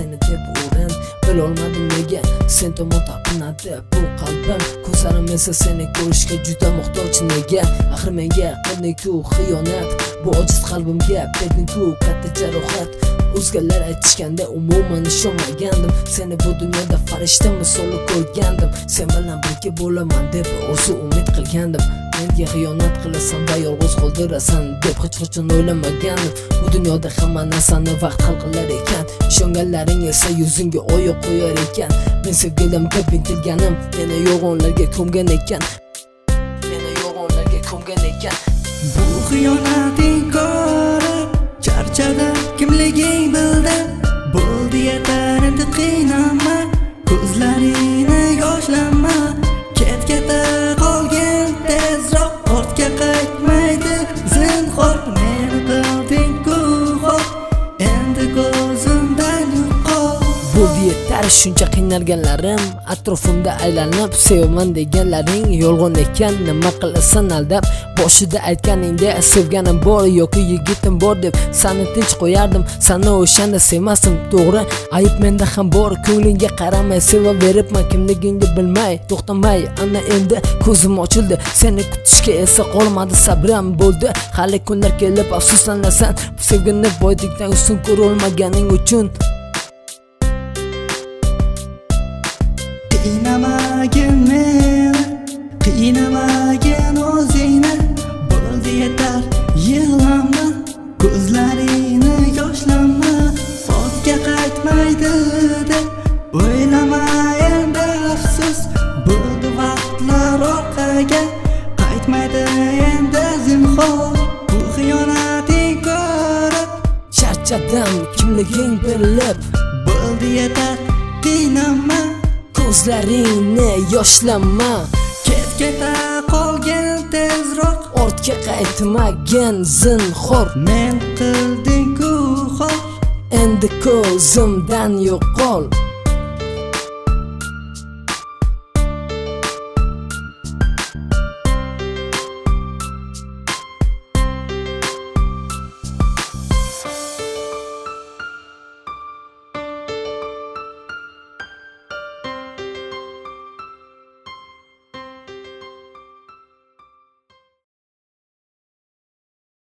seni deb o'rin bilolmadim nega sen tomon topinadi bu qalbim ko'zlarim esa seni ko'rishga juda muhtoj nega axir menga qilding-ku xiyonat bu ojiz qalbimga berding-ku katta jarohat o'zgalar aytishganda umuman ishonmagandim seni bu dunyoda farishta misoli ko'rgandim sen bilan birga bo'laman deb orzu umid qilgandim menga xiyonat qilasan va yolg'iz qoldirasan deb hech qachon o'ylamagandim bu dunyoda hamma narsani vaqt hal qilar ekan ishonganlaring esa yuzingga oyoq qo'yar ekan men sevgilimga intilganim meni yolg'onlarga ko'mgan ekan bu xiyonating ko'rib charchadim kimliging bildim bo'ldi yetar endi qiynalma ko'zlaringni yoshlama keta qolgin tezroq ortga qaytmaydi zinhor meni qilding-ku xo'p endi ko'zimdan yo'qol bo'ldi yetar shuncha qiynalganlarim atrofimda aylanib sevaman deganlaring yolg'on ekan nima qilasan aldab boshida aytganingda sevganim bor yoki yigitim bor deb seni tinch qo'yardim seni o'shanda sevmasdim to'g'ri ayb menda ham bor ko'nglingga qaramay sevaveribman kimligingni bilmay to'xtamay ana endi ko'zim ochildi seni kutishga esa qolmadi sabrim bo'ldi hali kunlar kelib afsuslanasan sevgini boylikdan ustun ko'rolmaganing uchun qiynamagin meni qiynamagin o'zingni bo'ldi yetar yig'lama ko'zlaringni yoshlama ortga qaytmaydi deb o'ylama endi afsus bo'ldi vaqtlar orqaga qaytmaydi endi zinhor bu xiyonating ko'rib charchadim kimliging bilib bo'ldi yetar qiynama ko'zlaringni yoshlama keta qolgin tezroq ortga qaytmagin zinhor men qilding-ku xo'p endi ko'zimdan yo'qol